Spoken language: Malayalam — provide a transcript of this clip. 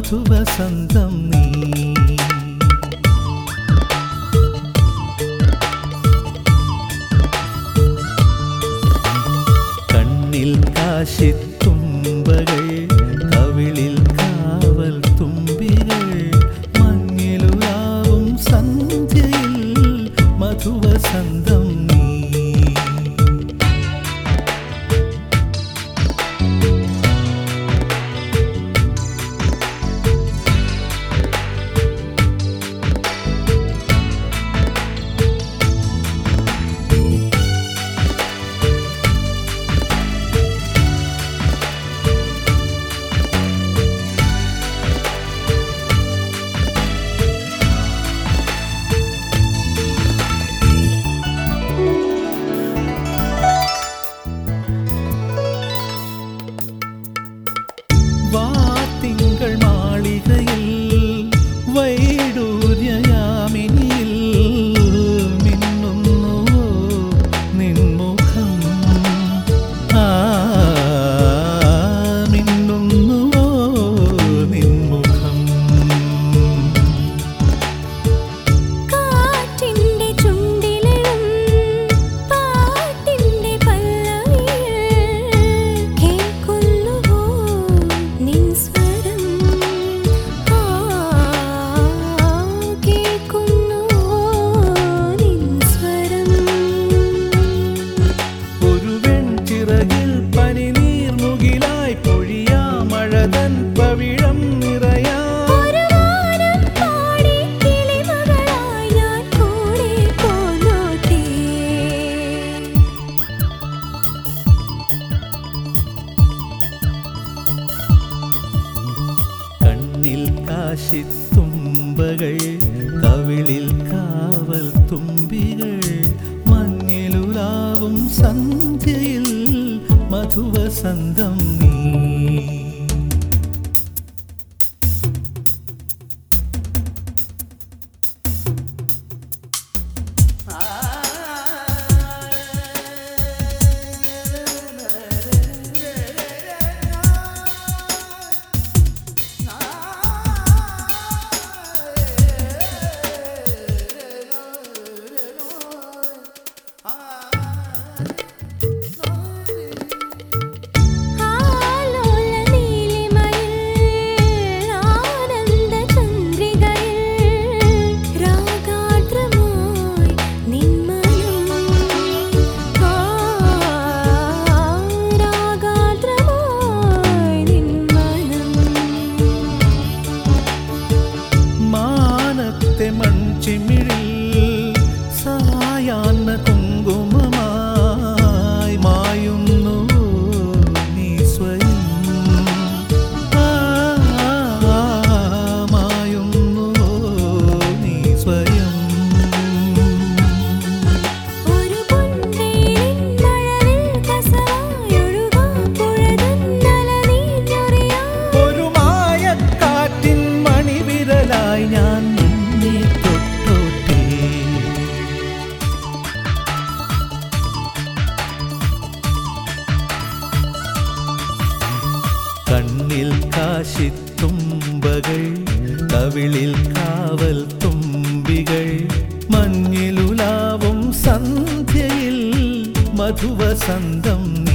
മധുവസന്തം നീ. കണ്ണിൽ കാശിത്തുമ്പകൾ, കവിളിൽ കാവൽ തുമ്പികൾ, മഞ്ഞിലുലാവും സന്ധ്യയിൽ മധുവസന്തം നീ. തിങ്കൾ മാളികയിൽ വൈഡൂര്യയാമിനിയിൽ മിന്നുന്നുവോ നിൻമുഖം, മിന്നുന്നുവോ നിൻമുഖം. കാറ്റിന്റെ ചുണ്ടിലും പാട്ടിന്റെ പല്ലവിയിൽ കേൾക്കുന്നുവോ നിൻ സ്വരം, കേൾക്കുന്നുവോ നിൻ സ്വരം. ഒരു വെൺചിറകിൽ പനിനീർമുകിലായി പൊഴിയാ മഴതൻ പവിഴം നിറയാ. ഒരു വാനം പാടി കിളിമകളായി ഞാൻ കൂടെ പോന്നോട്ടെ. കണ്ണിൽ കാശിത്തുമ്പകൾ, കവിളിൽ കാവൽ തുമ്പികൾ, മഞ്ഞിലുലാവും സന്ധ്യയിൽ മധുവസന്തം നീ. ആലോല നീലിമയിൽ ആനന്ദ ചന്ദ്രികയിൽ രാഗാർദ്രമായി നിൻ മനം, രാഗാർദ്രമായി നിൻ മനം. മാനത്തെ മൺചിമിഴിൽ സായാഹ്ന കുങ്കുമമായി മായുന്നു നീ സ്വയം, മായുന്നു നീ സ്വയം. ഒരു പൊൻതേനിൻ മഴവിൽ കസവായൊഴുകാം പുഴതൻ നനനീഞ്ഞൊറിയാം. ഒരു മായക്കാറ്റിൻ മണിവിരലായി ഞാൻ നിന്നെ തൊട്ടോട്ടെ. കണ്ണിൽ കാശിത്തുമ്പകൾ, കവിളിൽ കാവൽ തുമ്പികൾ, മഞ്ഞിലുലാവും സന്ധ്യയിൽ മധുവസന്തം നീ.